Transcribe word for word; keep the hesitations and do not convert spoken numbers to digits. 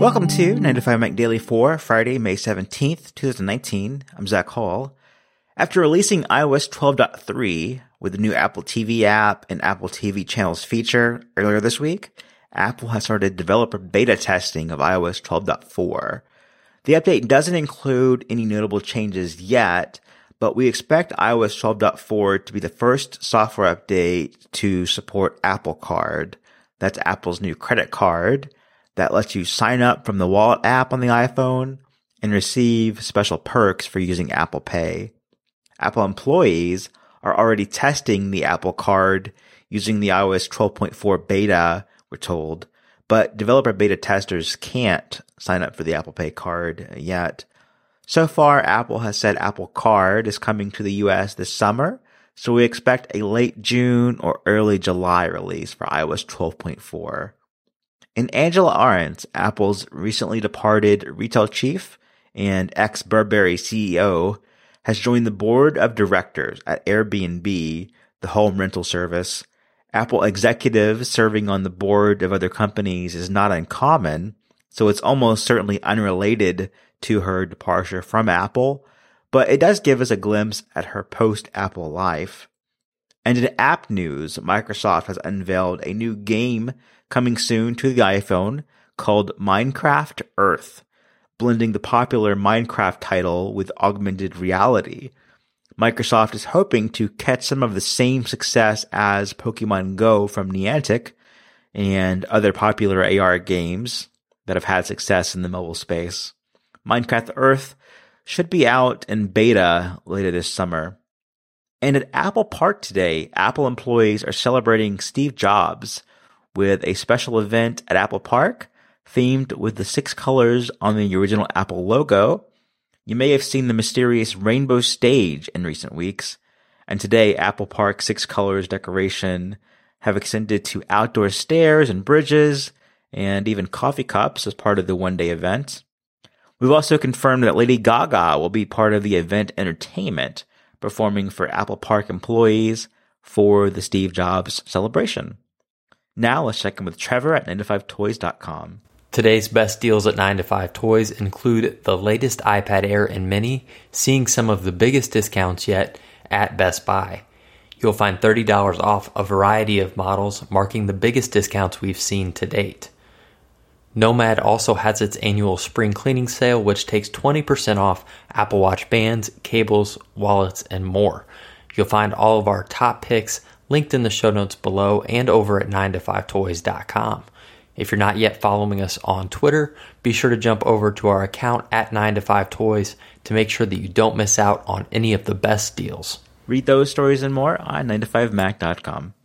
Welcome to nine to five Mac Daily for Friday, May seventeenth, twenty nineteen. I'm Zach Hall. After releasing i O S twelve point three with the new Apple T V app and Apple T V channels feature earlier this week, Apple has started developer beta testing of i O S twelve point four. The update doesn't include any notable changes yet, but we expect i O S twelve point four to be the first software update to support Apple Card. That's Apple's new credit card that lets you sign up from the Wallet app on the iPhone and receive special perks for using Apple Pay. Apple employees are already testing the Apple Card using the i O S twelve point four beta, we're told, but developer beta testers can't sign up for the Apple Pay card yet. So far, Apple has said Apple Card is coming to the U S this summer, so we expect a late June or early July release for i O S twelve point four. And Angela Ahrendts, Apple's recently departed retail chief and ex-Burberry C E O, has joined the board of directors at Airbnb, the home rental service. Apple executives serving on the board of other companies is not uncommon, so it's almost certainly unrelated to her departure from Apple, but it does give us a glimpse at her post-Apple life. And in app news, Microsoft has unveiled a new game coming soon to the iPhone called Minecraft Earth, blending the popular Minecraft title with augmented reality. Microsoft is hoping to catch some of the same success as Pokemon Go from Niantic and other popular A R games that have had success in the mobile space. Minecraft Earth should be out in beta later this summer. And at Apple Park today, Apple employees are celebrating Steve Jobs with a special event at Apple Park themed with the six colors on the original Apple logo. You may have seen the mysterious rainbow stage in recent weeks, and today Apple Park's six colors decoration have extended to outdoor stairs and bridges and even coffee cups as part of the one-day event. We've also confirmed that Lady Gaga will be part of the event entertainment, performing for Apple Park employees for the Steve Jobs celebration. Now let's check in with Trevor at nine to five toys dot com. Today's best deals at nine to five Toys include the latest iPad Air and Mini, seeing some of the biggest discounts yet at Best Buy. You'll find thirty dollars off a variety of models, marking the biggest discounts we've seen to date. Nomad also has its annual spring cleaning sale, which takes twenty percent off Apple Watch bands, cables, wallets, and more. You'll find all of our top picks linked in the show notes below and over at nine to five toys dot com. If you're not yet following us on Twitter, be sure to jump over to our account at nine to five toys to make sure that you don't miss out on any of the best deals. Read those stories and more on nine to five mac dot com.